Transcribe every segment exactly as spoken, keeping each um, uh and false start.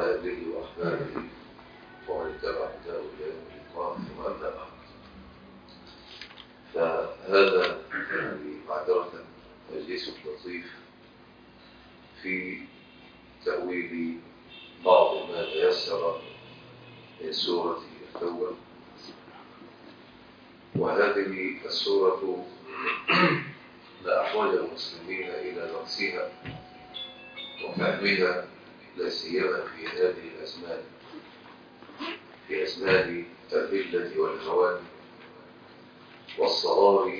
وعلى أهله وأحبابه ومن اتبع هداه إلى يوم اللقاء، ثم أما بعد. فهذا يعني معذرة مجلس لطيف في تأويل بعض ما تيسر من سورة التوبة. وهذه السورة لا أحوج المسلمين إلى درسها وفهمها، لا سيما في هذه الأزمان، في أزمان الذلة والهوان والصغار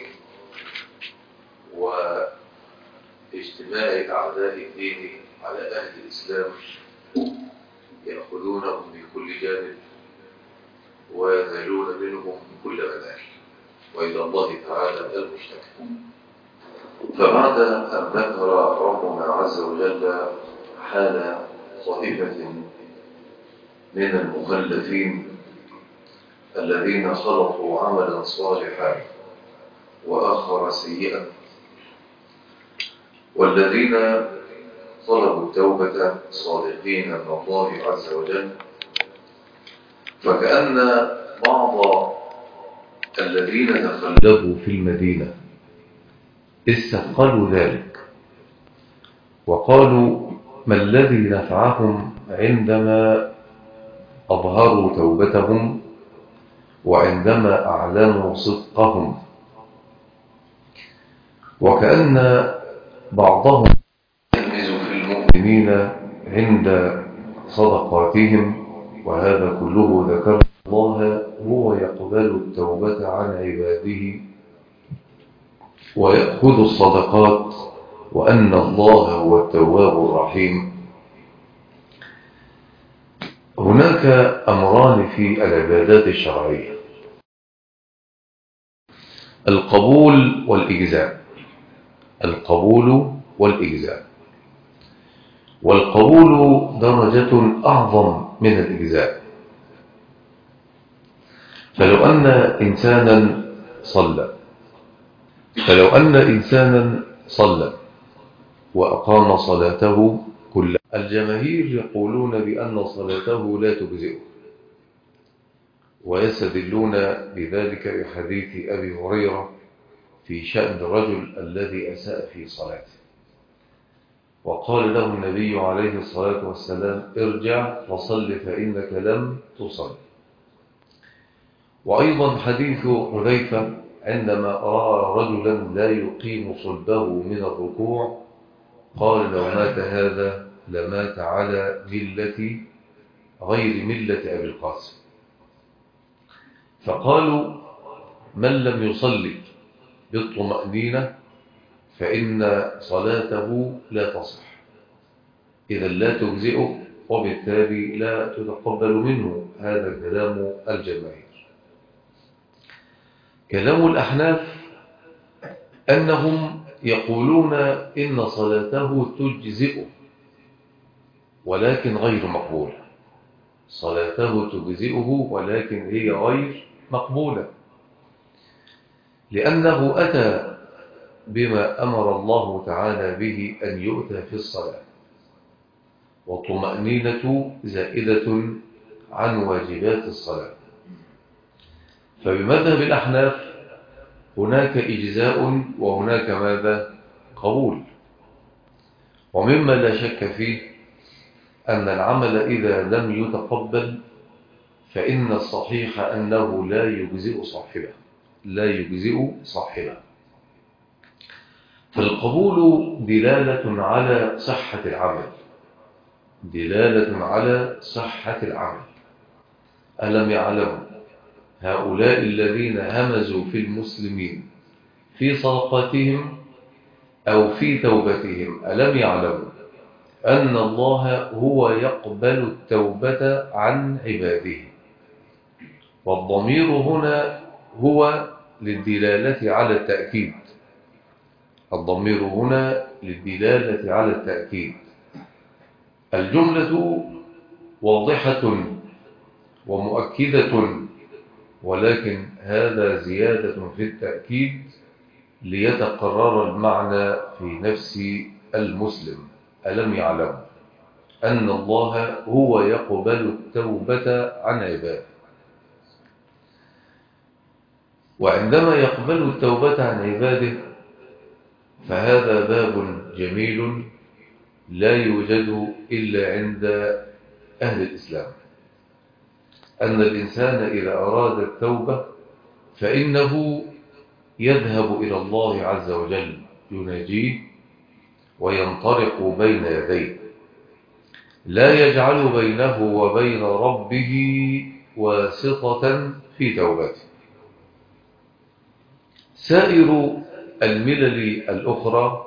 واجتماع أعداء الدين على أهل الإسلام، يأخذونهم من كل جانب وينالون منهم كل منال، وإلى الله تعالى المشتكى. فبعد أن ذكر ربنا عز وجل حال طائفة من المخلفين الذين خلطوا عملا صالحا وآخر سيئا، والذين طلبوا التوبة صادقين من الله عز وجل، فكأن بعض الذين تخلفوا في المدينة استثقلوا ذلك وقالوا: ما الذي نفعهم عندما أظهروا توبتهم وعندما أعلنوا صدقهم؟ وكأن بعضهم يلمز في المؤمنين عند صدقاتهم، وهذا كله ذكر الله هو يقبل التوبة عن عباده ويأخذ الصدقات، وأن الله هو التواب الرحيم. هناك أمران في العبادات الشرعية: القبول والإجزاء. القبول والإجزاء، والقبول درجة أعظم من الإجزاء. فلو أن إنسانا صلى فلو أن إنسانا صلى وأقام صلاته كلها، الجماهير يقولون بأن صلاته لا تجزئه، ويستدلون بذلك بحديث أبي هريرة في شأن الرجل الذي أساء في صلاته، وقال له النبي عليه الصلاة والسلام: ارجع فصل فإنك لم تصل. وأيضا حديث حذيفة عندما رأى رجلا لا يقيم صلبه من الركوع قال: لو مات هذا لمات على ملة غير ملة أبي القاسم. فقالوا: من لم يصلي بالطمأنينة فإن صلاته لا تصح، إذا لا تجزئه، وبالتالي لا تتقبل منه. هذا كلام الجماهير. كلام الأحناف أنهم يقولون إن صلاته تجزئه ولكن غير مقبولة. صلاته تجزئه ولكن هي غير مقبولة، لأنه أتى بما أمر الله تعالى به أن يؤتى في الصلاة، والطمأنينة زائدة عن واجبات الصلاة. فبمذهب الأحناف هناك إجزاء وهناك ماذا؟ قبول. ومما لا شك فيه أن العمل إذا لم يتقبل فإن الصحيح أنه لا يجزئ صاحبه لا يجزئ صاحبه فالقبول دلالة على صحة العمل دلالة على صحة العمل. ألم يعلموا هؤلاء الذين همزوا في المسلمين في صدقاتهم أو في توبتهم، ألم يعلموا أن الله هو يقبل التوبة عن عباده؟ والضمير هنا هو للدلالة على التأكيد الضمير هنا للدلالة على التأكيد. الجملة واضحة ومؤكدة، ولكن هذا زيادة في التأكيد ليتقرر المعنى في نفس المسلم. ألم يعلم أن الله هو يقبل التوبة عن عباده، وعندما يقبل التوبة عن عباده فهذا باب جميل لا يوجد إلا عند أهل الإسلام، أن الإنسان إذا أراد التوبة فإنه يذهب إلى الله عز وجل يناجيه وينطرق بين يديه، لا يجعل بينه وبين ربه واسطة في توبته. سائر الملل الأخرى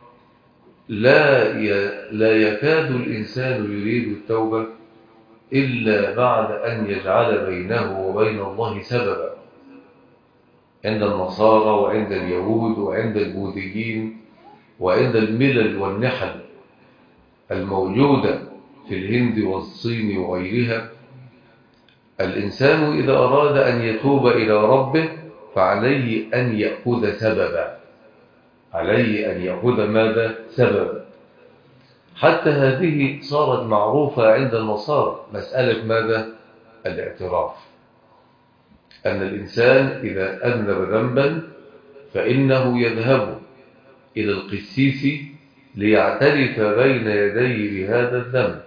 لا لا يكاد الإنسان يريد التوبة إلا بعد أن يجعل بينه وبين الله سببا، عند النصارى وعند اليهود وعند البوذيين وعند الملل والنحل الموجودة في الهند والصين وغيرها. الإنسان إذا أراد أن يتوب إلى ربه فعليه أن يأخذ سببا، عليه أن يأخذ ماذا؟ سببا. حتى هذه صارت معروفة عند النصارى، مسألة ماذا؟ الاعتراف، أن الإنسان إذا أذنب ذنبا فإنه يذهب إلى القسيس ليعترف بين يديه بهذا الذنب،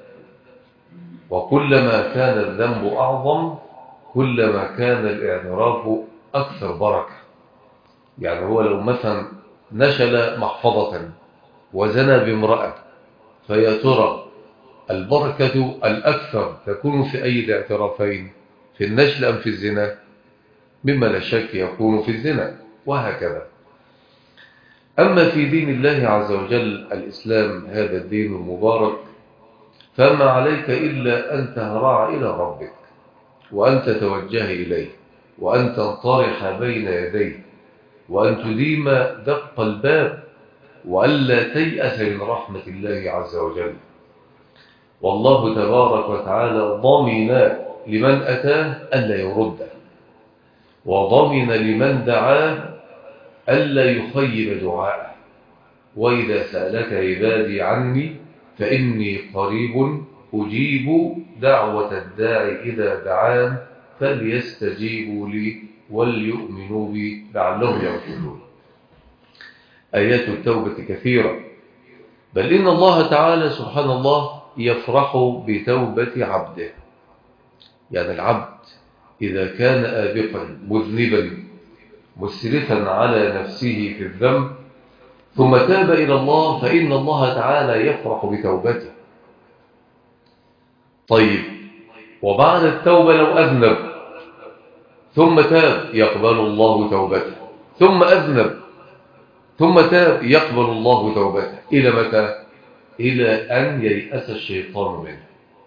وكلما كان الذنب أعظم كلما كان الاعتراف أكثر بركة. يعني هو لو مثلا نشل محفظة وزنى بامرأة، فيا ترى البركة الأكثر تكون في أي الاعترافين، في النشل أم في الزنا؟ مما لا شك يكون في الزنا، وهكذا. أما في دين الله عز وجل الإسلام، هذا الدين المبارك، فما عليك إلا أن تهرع إلى ربك وأن تتوجه إليه وأن تنطرح بين يديه وأن تديم دق الباب وألا تيأس من رحمة الله عز وجل. والله تبارك وتعالى ضمن لمن أتاه ألا يرده، وضمن لمن دعاه ألا يخيب دعاءه. وإذا سألك عبادي عني فإني قريب أجيب دعوة الداعي إذا دعان فليستجيبوا لي وليؤمنوا بي لعلهم يرشدون. آيات التوبة كثيرة، بل إن الله تعالى سبحان الله يفرح بتوبة عبده. يعني العبد إذا كان آبقا مذنبا مسرفا على نفسه في الذنب ثم تاب إلى الله فإن الله تعالى يفرح بتوبته. طيب، وبعد التوبة لو أذنب ثم تاب يقبل الله توبته، ثم أذنب ثم تاب يقبل الله توبته، إلى متى؟ إلى أن ييأس الشيطان منه.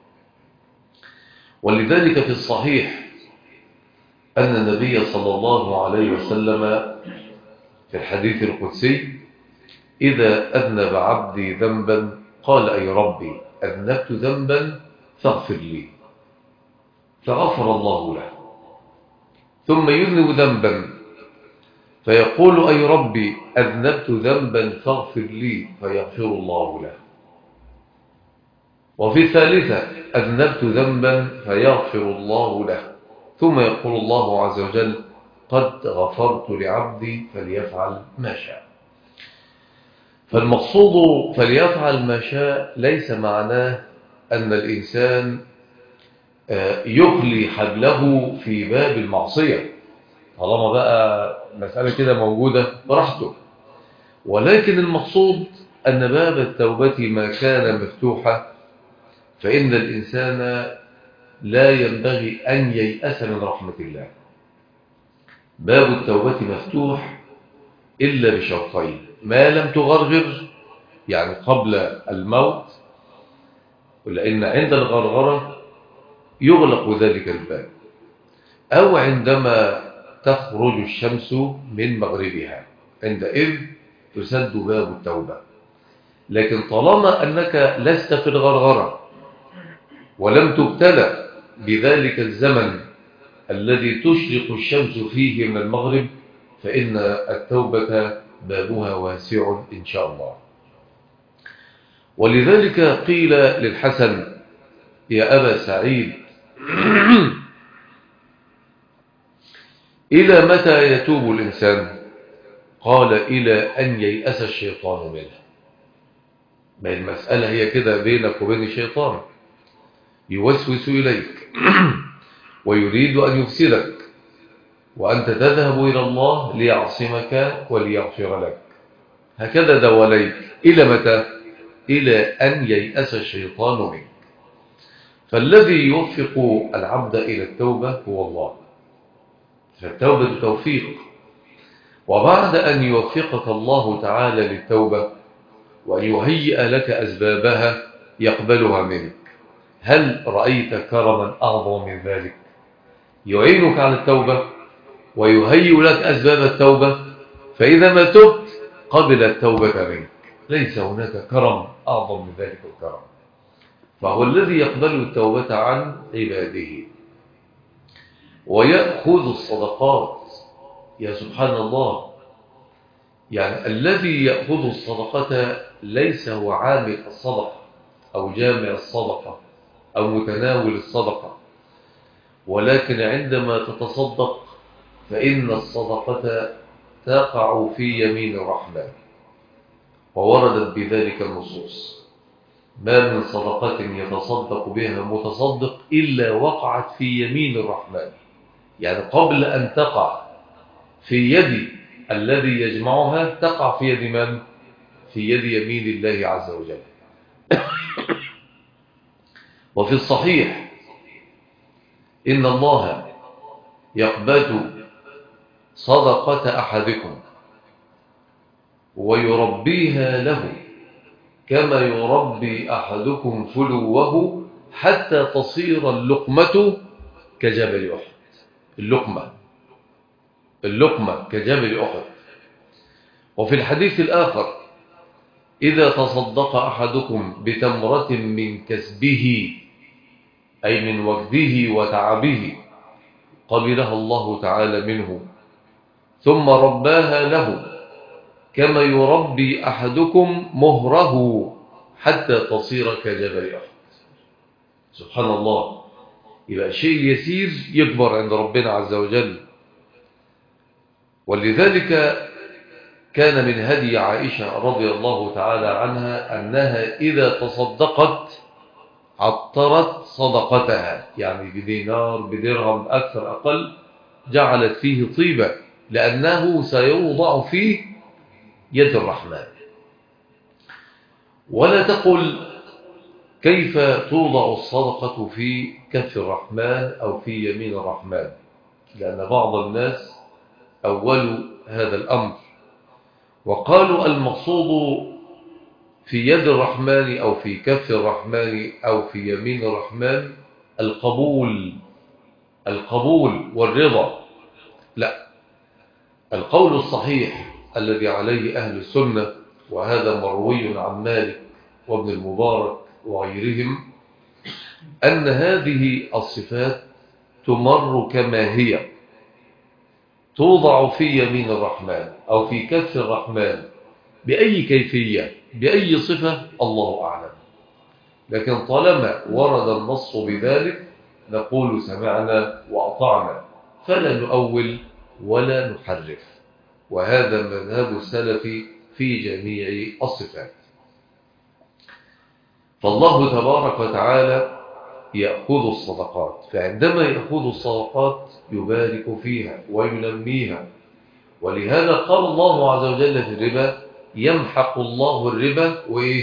ولذلك في الصحيح أن النبي صلى الله عليه وسلم في الحديث القدسي: إذا أذنب عبدي ذنبا قال أي ربي أذنبت ذنبا فاغفر لي، فغفر الله له. ثم يذنب ذنبا فيقول أي ربي أذنبت ذنبا فاغفر لي، فيغفر الله له. وفي الثالثة أذنبت ذنبا فيغفر الله له، ثم يقول الله عز وجل قد غفرت لعبدي فليفعل ما شاء. فالمقصود فليفعل ما شاء ليس معناه أن الإنسان يخلي حبله في باب المعصية، طالما بقى مسألة كده موجودة براحته، ولكن المقصود أن باب التوبة ما كان مفتوحا فإن الإنسان لا ينبغي أن ييأس من رحمة الله. باب التوبة مفتوح إلا بشرطين: ما لم تغرغر، يعني قبل الموت، لأن عند الغرغرة يغلق ذلك الباب، أو عندما تخرج الشمس من مغربها، عندئذ تسد باب التوبة. لكن طالما أنك لست في الغرغرة ولم تبتلى بذلك الزمن الذي تشرق الشمس فيه من المغرب فإن التوبة بابها واسع إن شاء الله. ولذلك قيل للحسن يا أبا سعيد إلى متى يتوب الإنسان؟ قال إلى أن ييأس الشيطان منه. ما المسألة هي كده بينك وبين الشيطان، يوسوس إليك ويريد أن يفسدك، وأنت تذهب إلى الله ليعصمك وليغفر لك. هكذا دواليك إلى متى؟ إلى أن ييأس الشيطان منك. فالذي يوفق العبد إلى التوبة هو الله، فالتوبة توفيق. وبعد أن يوفقك الله تعالى للتوبة وأن يهيئ لك أسبابها يقبلها منك، هل رأيت كرما أعظم من ذلك؟ يعينك على التوبة ويهيئ لك أسباب التوبة، فإذا ما تبت قبل التوبة منك. ليس هناك كرم أعظم من ذلك الكرم. فهو الذي يقبل التوبة عن عباده ويأخذ الصدقات. يا سبحان الله، يعني الذي يأخذ الصدقة ليس هو عامل الصدقة أو جامع الصدقة أو متناول الصدقة، ولكن عندما تتصدق فإن الصدقة تقع في يمين الرحمن، ووردت بذلك النصوص. ما من صدقة يتصدق بها متصدق إلا وقعت في يمين الرحمن، يعني قبل أن تقع في يد الذي يجمعها تقع في يد من؟ في يد يمين الله عز وجل. وفي الصحيح إن الله يقبل صدقة أحدكم ويربيها له كما يربي أحدكم فلوه حتى تصير اللقمة كجبل أحد. اللقمة اللقمة كجبل أحد. وفي الحديث الآخر إذا تصدق أحدكم بتمرة من كسبه أي من وجده وتعبه قبلها الله تعالى منه ثم رباها له كما يربي أحدكم مهره حتى تصير كجبل أحد. سبحان الله. يبقى شيء يسير يكبر عند ربنا عز وجل. ولذلك كان من هدي عائشة رضي الله تعالى عنها أنها إذا تصدقت عطرت صدقتها، يعني بدينار بدرهم أكثر أقل جعلت فيه طيبة، لأنه سيوضع فيه يد الرحمن. ولا تقل كيف توضع الصدقة في كف الرحمن أو في يمين الرحمن، لأن بعض الناس أولوا هذا الأمر وقالوا المقصود في يد الرحمن أو في كف الرحمن أو في يمين الرحمن القبول القبول والرضا. لا، القول الصحيح الذي عليه أهل السنة، وهذا مروي عن مالك وابن المبارك وغيرهم، أن هذه الصفات تمر كما هي، توضع في يمين الرحمن أو في كف الرحمن بأي كيفية بأي صفة الله أعلم، لكن طالما ورد النص بذلك نقول سمعنا وأطعنا، فلا نؤول ولا نحرف. وهذا مذهب السلف في جميع الصفات. فالله تبارك وتعالى يأخذ الصدقات، فعندما يأخذ الصدقات يبارك فيها وينميها. ولهذا قال الله عز وجل في الربا يمحق الله الربا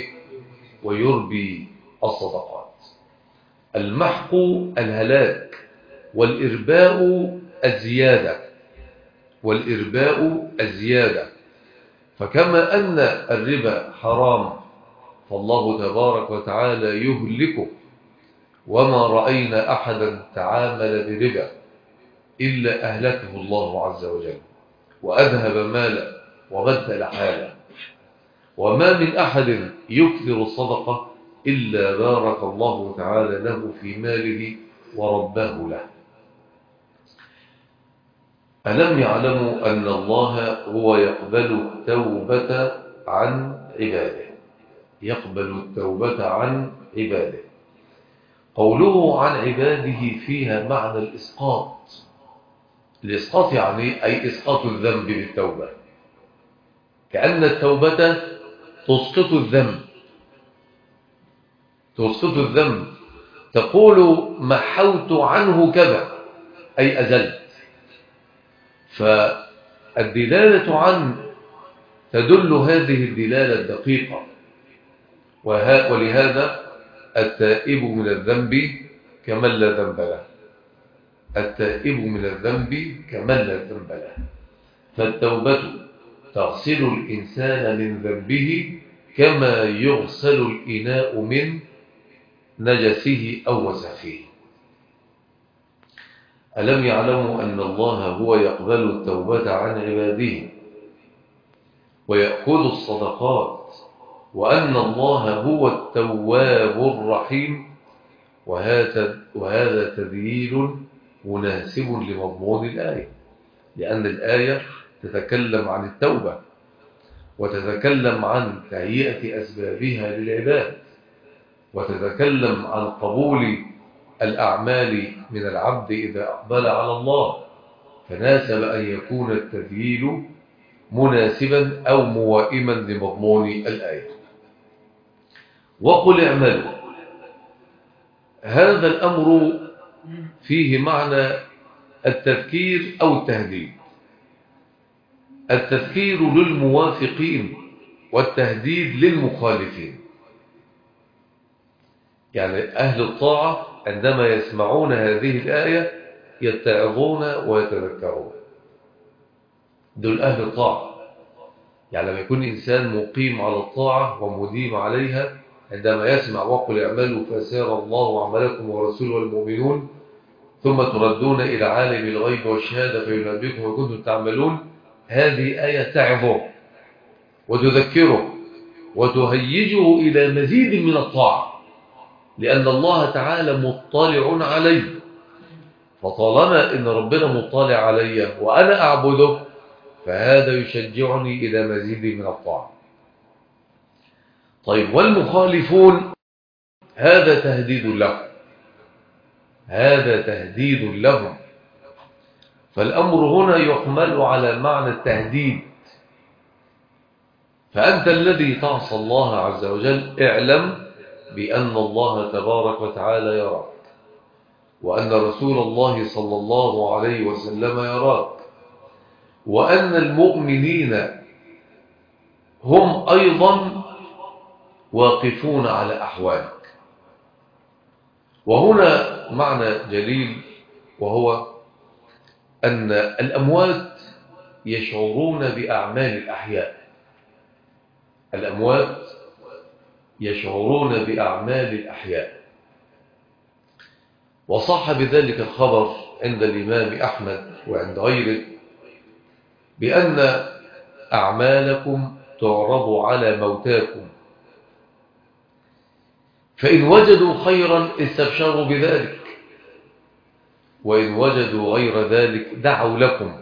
ويربي الصدقات. المحق الهلاك، والإرباء الزيادة والإرباء الزيادة. فكما أن الربا حرام فالله تبارك وتعالى يهلكه، وما رأينا أحدا تعامل بربا إلا أهلكه الله عز وجل وأذهب ماله وبدل حاله. وما من أحد يكثر الصدقة إلا بارك الله تعالى له في ماله ورباه له. ألم يعلموا أن الله هو يقبل التوبة عن عباده؟ يقبل التوبة عن عباده. قوله عن عباده فيها معنى الإسقاط. الإسقاط يعني أي إسقاط الذنب بالتوبة، كأن التوبة تسقط الذنب، تسقط الذنب، تقول محوت عنه كذا أي أزلت. فالدلالة عن تدل هذه الدلالة الدقيقة، ولهذا التائب من الذنب كمن لا ذنب له، التائب من الذنب كمن لا ذنب له. فالتوبة تغسل الإنسان من ذنبه كما يغسل الإناء من نجسه أو وسخه. ألم يعلموا أن الله هو يقبل التوبة عن عباده ويأخذ الصدقات، وأن الله هو التواب الرحيم؟ وهذا, وهذا تدليل مناسب لمضمون الآية، لأن الآية تتكلم عن التوبة وتتكلم عن تهيئة أسبابها للعباد، وتتكلم عن قبول الأعمال من العبد إذا أقبل على الله، فناسب أن يكون التدليل مناسبا أو موائما لمضمون الآية. وقل اعملوا، هذا الأمر فيه معنى التذكير أو التهديد. التذكير للموافقين والتهديد للمخالفين. يعني أهل الطاعة عندما يسمعون هذه الآية يتعظون ويتذكرون، دول أهل الطاعة. يعني لما يكون إنسان مقيم على الطاعة ومديم عليها، عندما يسمع وقل اعملوا فسيرى الله عملكم ورسوله والمؤمنون ثم تردون إلى عالم الغيب والشهادة فينبئكم ما كنتم تعملون، هذه آية تعظه وتذكره وتهيجه إلى مزيد من الطاعة، لأن الله تعالى مطلع عليه. فطالما إن ربنا مطلع علي وأنا أعبده، فهذا يشجعني إلى مزيد من الطاعة. طيب، والمخالفون هذا تهديد لهم، هذا تهديد لهم. فالأمر هنا يحمل على معنى التهديد. فأنت الذي تعصى الله عز وجل اعلم بأن الله تبارك وتعالى يراك، وأن رسول الله صلى الله عليه وسلم يراك، وأن المؤمنين هم أيضا واقفون على أحوالك. وهنا معنى جليل، وهو أن الأموات يشعرون بأعمال الأحياء. الأموات يشعرون بأعمال الأحياء. وصح بذلك الخبر عند الإمام أحمد وعند غيره بأن أعمالكم تعرض على موتاكم، فإن وجدوا خيرا استبشروا بذلك، وإن وجدوا غير ذلك دعوا لكم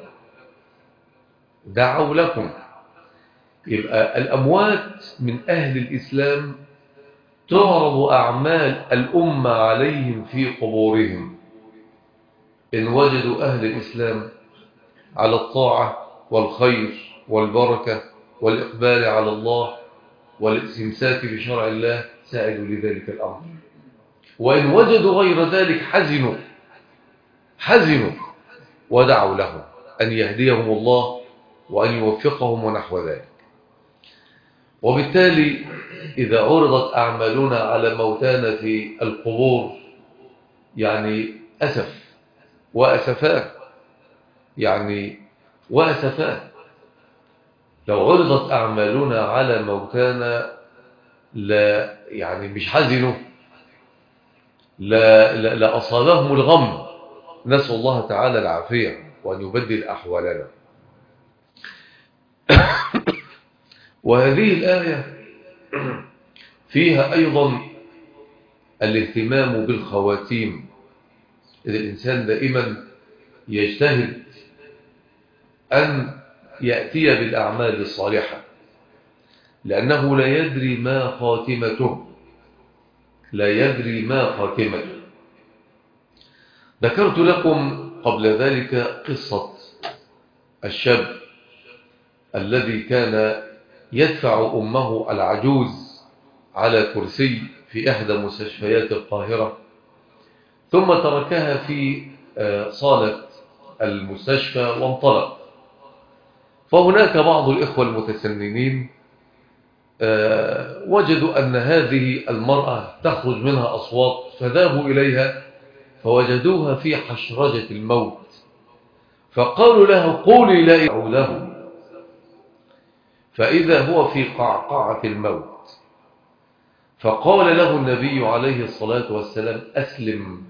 دعوا لكم يبقى الأموات من أهل الإسلام تعرض أعمال الأمة عليهم في قبورهم. إن وجدوا أهل الإسلام على الطاعة والخير والبركة والإقبال على الله والاستمساك بشرع الله ساعدوا لذلك الأمر، وإن وجدوا غير ذلك حزنوا حزنوا ودعوا لهم أن يهديهم الله وأن يوفقهم ونحو ذلك. وبالتالي إذا عرضت أعمالنا على موتانا في القبور يعني أسف وأسفاء، يعني وأسفاء. لو عرضت أعمالنا على موتانا لا يعني مش حزنوا، لا, لا, لا أصابهم الغم، نسأل الله تعالى العافية وأن يبدل أحوالنا. وهذه الآية فيها أيضا الاهتمام بالخواتيم. إذا الإنسان دائما لأنه لا يدري ما خاتمته، لا يدري ما خاتمته. ذكرت لكم قبل ذلك قصة الشاب الذي كان يدفع أمه العجوز على كرسي في إحدى مستشفيات القاهرة، ثم تركها في صالة المستشفى وانطلق. فهناك بعض الإخوة المتسننين وجدوا أن هذه المرأة تخرج منها أصوات، فذهبوا إليها فوجدوها في حشرجة الموت، فقالوا له قولي لا يدعو له، فإذا هو في قعقعة الموت. فقال له النبي عليه الصلاة والسلام أسلم.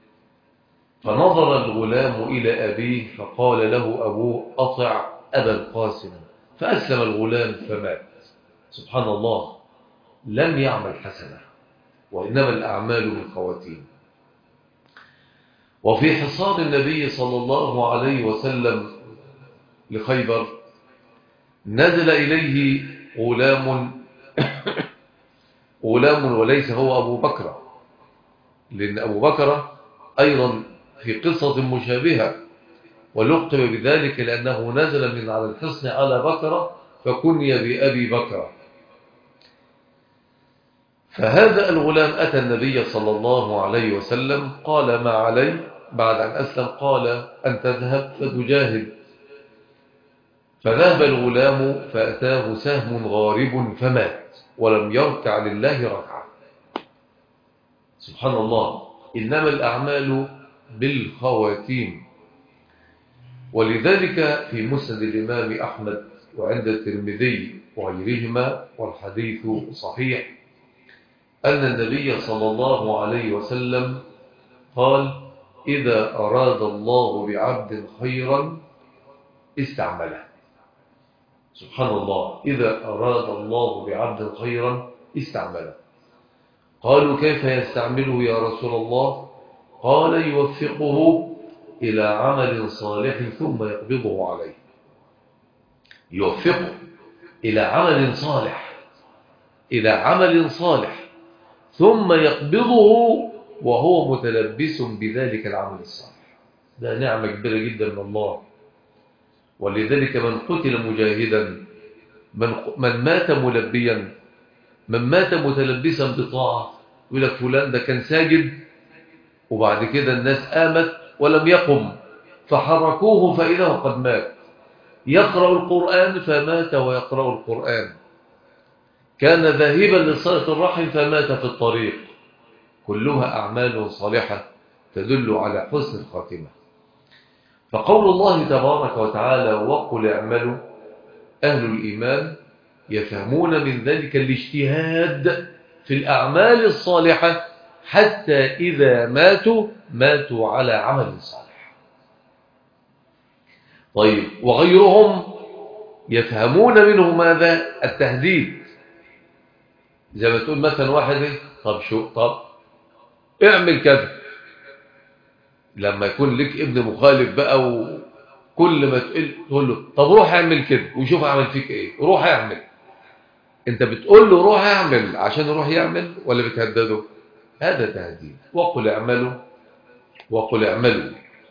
فنظر الغلام إلى أبيه فقال له أبوه أطع أبا القاسم، فأسلم الغلام فمات. سبحان الله، لم يعمل حسنة، وإنما الأعمال بالخواتيم. وفي حصار النبي صلى الله عليه وسلم لخيبر نزل إليه غلام غلام وليس هو أبو بكر، لأن أبو بكر أيضا في قصة مشابهة ولقب بذلك لأنه نزل من على الحصن على بكر فكني بأبي بكر. فهذا الغلام أتى النبي صلى الله عليه وسلم قال ما علي بعد أن أسلم؟ قال أن تذهب فتجاهد. فذهب الغلام فأتاه سهم غارب فمات ولم يركع لله ركعة. سبحان الله، إنما الأعمال بالخواتيم. ولذلك في مسند الإمام أحمد وعند الترمذي وغيرهما والحديث صحيح أن النبي صلى الله عليه وسلم قال إذا أراد الله بعبد خيرا استعمله. سبحان الله، إذا أراد الله بعبد خيرا استعمله. قالوا كيف يستعمله يا رسول الله؟ قال يوفقه إلى عمل صالح ثم يقبضه عليه. يوفقه إلى عمل صالح إلى عمل صالح ثم يقبضه وهو متلبس بذلك العمل الصالح. ده نعمة كبيرة جدا من الله. ولذلك من قتل مجاهدا، من, من مات ملبيا، من مات متلبسا بطاعة، يقول لك فلان ده كان ساجد وبعد كده الناس قامت ولم يقم فحركوه فإذا قد مات. يقرأ القرآن فمات ويقرأ القرآن. كان ذاهبا لصلة الرحم فمات في الطريق. كلها أعمال صالحة تدل على حسن الخاتمة. فقول الله تبارك وتعالى وقل اعملوا، أهل الإيمان يفهمون من ذلك الاجتهاد في الأعمال الصالحة حتى إذا ماتوا ماتوا على عمل صالح. طيب، وغيرهم يفهمون منه ماذا؟ التهديد. زي ما تقول مثلا واحد ايه، طب شو طب اعمل كذا. لما يكون لك ابن مخالف بقى وكل ما تقول تقول له طب روح اعمل كده وشوف اعمل فيك ايه، روح اعمل. انت بتقول له روح اعمل عشان يروح يعمل ولا بتهدده؟ هذا تهديد. وقل اعملوا وقل اعملوا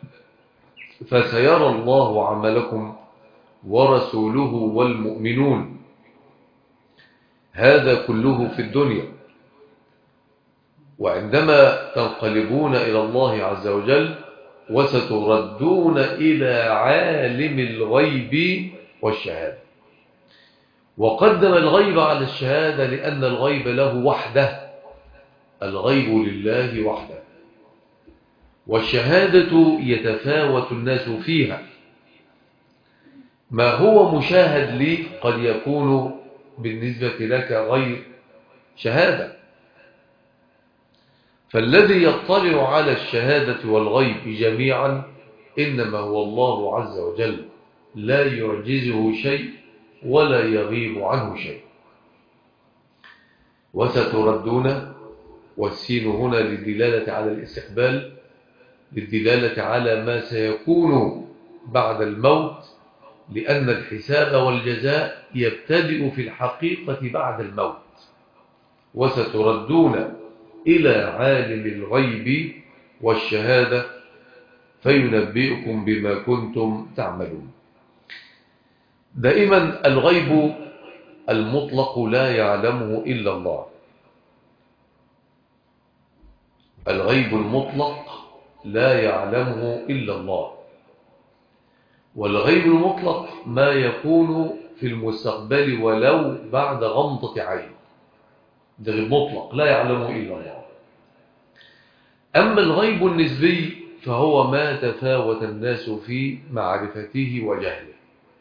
فسيرى الله عملكم ورسوله والمؤمنون. هذا كله في الدنيا. وعندما تنقلبون إلى الله عز وجل وستردون إلى عالم الغيب والشهادة. وقدم الغيب على الشهادة لأن الغيب له وحده، الغيب لله وحده، والشهادة يتفاوت الناس فيها. ما هو مشاهد لي قد يكون بالنسبة لك غير شهادة. فالذي يطلع على الشهادة والغيب جميعا إنما هو الله عز وجل، لا يعجزه شيء ولا يغيب عنه شيء. وستردون، والسين هنا للدلالة على الاستقبال، للدلالة على ما سيكون بعد الموت، لأن الحساب والجزاء يبتدئ في الحقيقة بعد الموت، وستردون إلى عالم الغيب والشهادة فينبئكم بما كنتم تعملون. دائما الغيب المطلق لا يعلمه إلا الله. الغيب المطلق لا يعلمه إلا الله. والغيب المطلق ما يكون في المستقبل ولو بعد غمضة عين، ده غيب مطلق لا يعلمه إلا الله. أما الغيب النسبي فهو ما تفاوت الناس في معرفته وجهله.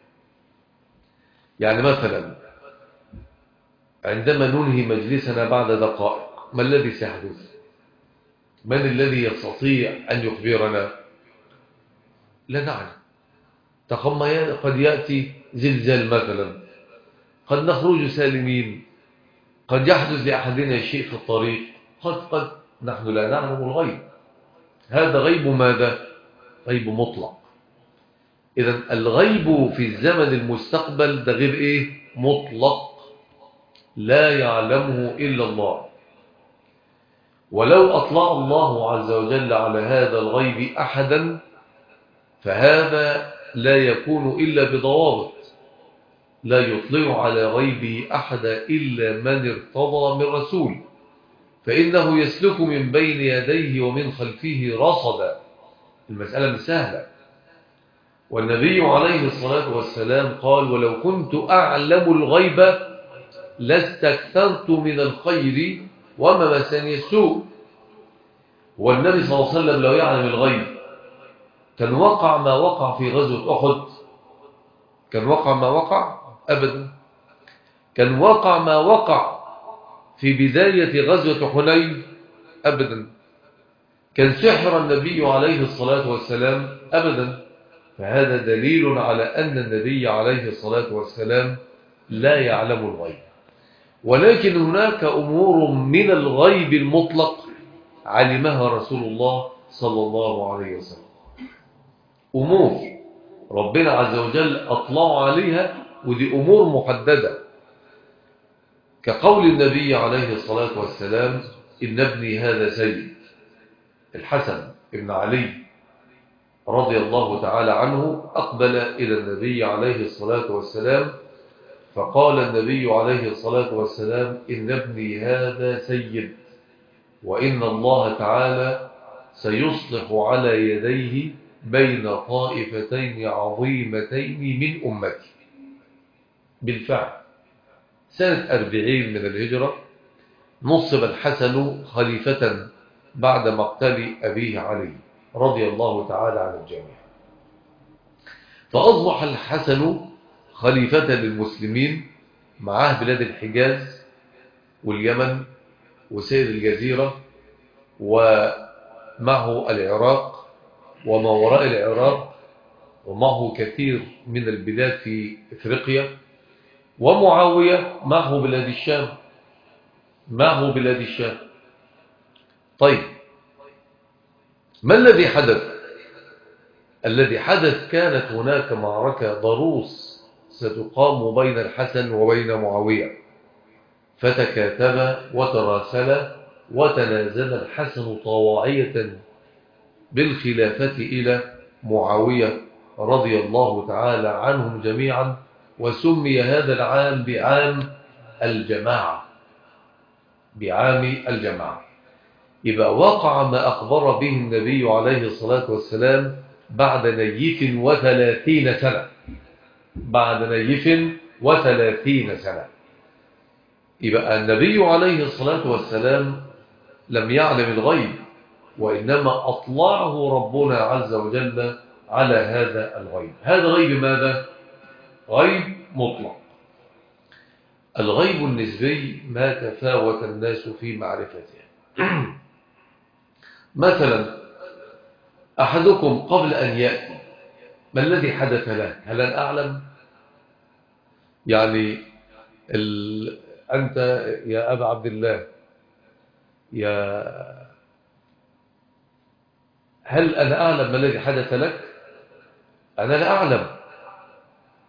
يعني مثلا عندما ننهي مجلسنا بعد دقائق ما الذي سيحدث؟ من الذي يستطيع أن يخبرنا؟ لا نعلم. قد يأتي زلزال مثلا، قد نخرج سالمين، قد يحدث لأحدنا شيء في الطريق، قد قد نحن لا نعلم الغيب. هذا غيب ماذا؟ غيب مطلق. إذن الغيب في الزمن المستقبل ده غير إيه؟ مطلق لا يعلمه إلا الله. ولو أطلع الله عز وجل على هذا الغيب أحدا فهذا لا يكون إلا بضوابط. لا يطلع على غيبه أحدا إلا من ارتضى من رسول، فإنه يسلك من بين يديه ومن خلفه رصدا. المسألة مش سهلة. والنبي عليه الصلاة والسلام قال: ولو كنت أعلم الغيب لاستكثرت من الخير وما مسني السوء. والنبي صلى الله عليه وسلم لو يعلم الغيب كان وقع ما وقع في غزوة أحد؟ كان وقع ما وقع؟ أبدا. كان وقع ما وقع في بداية غزوة حنين؟ أبدا. كان سحر النبي عليه الصلاة والسلام؟ أبدا. فهذا دليل على أن النبي عليه الصلاة والسلام لا يعلم الغيب. ولكن هناك أمور من الغيب المطلق علمها رسول الله صلى الله عليه وسلم. أمور ربنا عز وجل أطلع عليها، ودي أمور محددة، كقول النبي عليه الصلاة والسلام: إن ابني هذا سيد. الحسن ابن علي رضي الله تعالى عنه أقبل إلى النبي عليه الصلاة والسلام فقال النبي عليه الصلاة والسلام: إن ابني هذا سيد، وإن الله تعالى سيصلح على يديه بين طائفتين عظيمتين من أمتي. بالفعل سنة أربعين من الهجرة نصب الحسن خليفة بعد مقتل أبيه علي رضي الله تعالى عن الجميع. فأصبح الحسن خليفة للمسلمين، معاه بلاد الحجاز واليمن وسائر الجزيرة، ومعه العراق وما وراء العراق، ومعه كثير من البلاد في إفريقيا. ومعاوية معه بلاد الشام، معه بلاد الشام. طيب ما الذي حدث؟ الذي حدث كانت هناك معركة ضروس ستقام بين الحسن وبين معاوية، فتكاتبا وتراسلا وتنازل الحسن طواعية بالخلافة إلى معاوية رضي الله تعالى عنهم جميعا. وسمي هذا العام بعام الجماعة، بعام الجماعة. يبقى وقع ما أخبر به النبي عليه الصلاة والسلام بعد نيف وثلاثين سنة، بعد نيف وثلاثين سنة. يبقى النبي عليه الصلاة والسلام لم يعلم الغيب، وإنما أطلعه ربنا عز وجل على هذا الغيب. هذا غيب ماذا؟ غيب مطلق. الغيب النسبي ما تفاوت الناس في معرفته. مثلا أحدكم قبل أن يأتي ما الذي حدث له؟ هل أنا أعلم؟ يعني ال... أنت يا أبا عبد الله، يا هل أنا أعلم ما الذي حدث لك؟ أنا لا أعلم.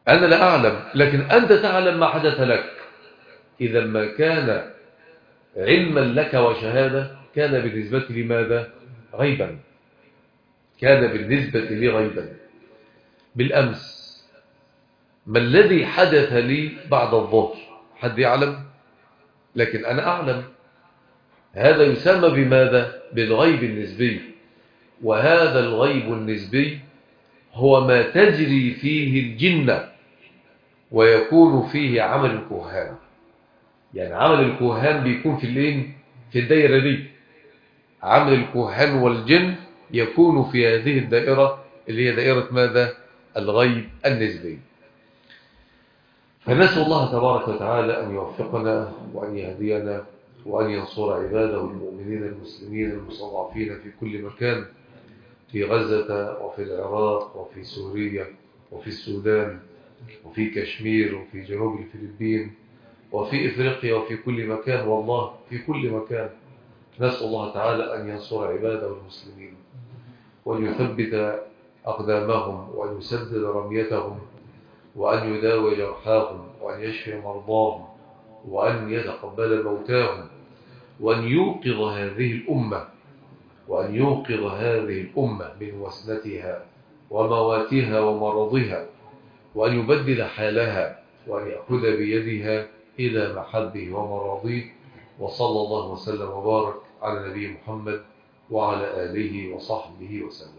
أنا لا أعلم، لكن أنت تعلم ما حدث لك. إذا ما كان علما لك وشهادة كان بالنسبة لي ماذا؟ غيبا. كان بالنسبة لي غيبا. بالأمس ما الذي حدث لي بعد الظهر؟ حد يعلم؟ لكن أنا أعلم. هذا يسمى بماذا؟ بالغيب النسبي. وهذا الغيب النسبي هو ما تجري فيه الجنة ويكون فيه عمل الكهان. يعني عمل الكهان بيكون في اللين في الدائرة دي. عمل الكهان والجن يكون في هذه الدائرة اللي هي دائرة ماذا؟ الغيب النسبي. فنسأل الله تبارك وتعالى أن يوفقنا وأن يهدينا وأن ينصر عباده المؤمنين المسلمين المستضعفين في كل مكان، في غزة وفي العراق وفي سوريا وفي السودان وفي كشمير وفي جنوب الفلبين وفي إفريقيا وفي كل مكان، والله في كل مكان. نسأل الله تعالى أن ينصر عباده المسلمين وأن يثبت أقدامهم وأن يسدد رميتهم وأن يداوي جرحاهم وأن يشفي مرضاهم وأن يتقبل موتاهم وأن يوقظ هذه الأمة وأن يوقظ هذه الأمة من وسنتها ومواتها ومرضها، وأن يبدل حالها وأن يأخذ بيدها إلى محبه ومراضيه. وصلى الله وسلم وبارك على نبي محمد وعلى آله وصحبه وسلم.